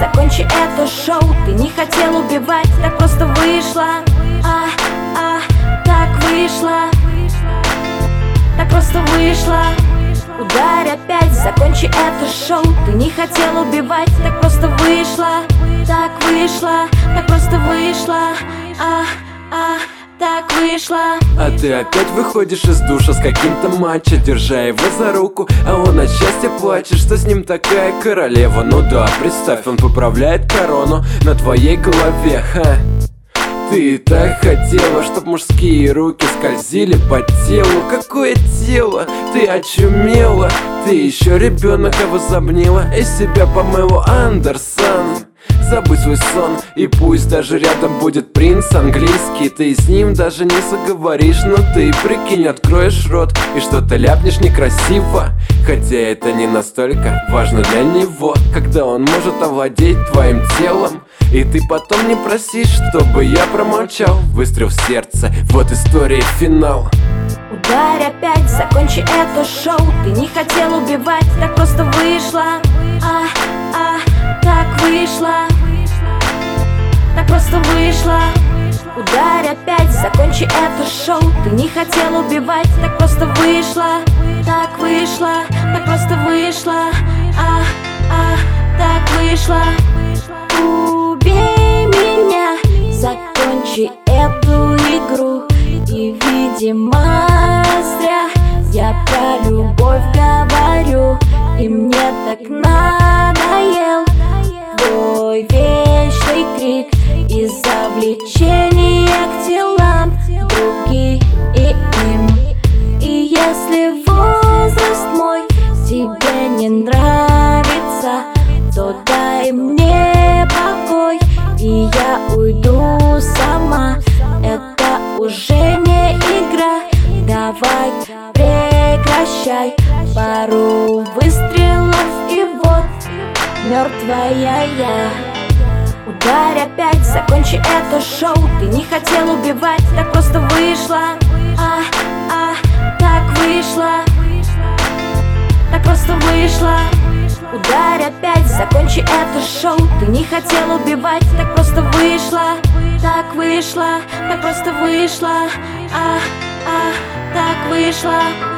закончи это шоу. Ты не хотел убивать, так просто вышло. Так вышло. Так просто вышло. Ударь опять, закончи это шоу. Ты не хотел убивать, так просто вышло. Так вышло, так просто вышло. Так вышло. А ты опять выходишь из душа с каким-то мачо, держа его за руку, а он от счастья плачет, что с ним такая королева. Ну да, представь, он поправляет корону на твоей голове, ха. Ты так хотела, чтоб мужские руки скользили по телу. Какое тело? Ты очумела. Ты еще ребенок, а возомнила и себя помыла. Андерсон, забудь свой сон, и пусть даже рядом будет принц английский, ты с ним даже не заговоришь. Но ты, прикинь, откроешь рот и что-то ляпнешь некрасиво. Хотя это не настолько важно для него, когда он может овладеть твоим телом. И ты потом не просишь, чтобы я промолчал. Выстрел в сердце, вот история, финал. Ударь опять, закончи это шоу. Ты не хотел убивать, так просто вышло. Так вышло. Так просто вышло. Ударь опять, закончи это шоу. Ты не хотел убивать, так просто вышло. Так вышло, так просто вышло. Так вышло. Убей меня, закончи эту игру. И, видимо, зря я про любовь говорю. И мне так надоел твой вечный крик из-за влечения к телам другим. И если возраст мой тебе не нравится, то дай мне покой, и я уйду сама. Это уже не игра, давай прекращай. Пару выстрелов и вот мертвая я. Ударь опять, закончи это шоу. Ты не хотел убивать, так просто вышло. Так вышло. Так просто вышло. Ударь опять, закончи это шоу. Ты не хотел убивать, так просто вышло. Так вышло, так просто вышло. Так вышло.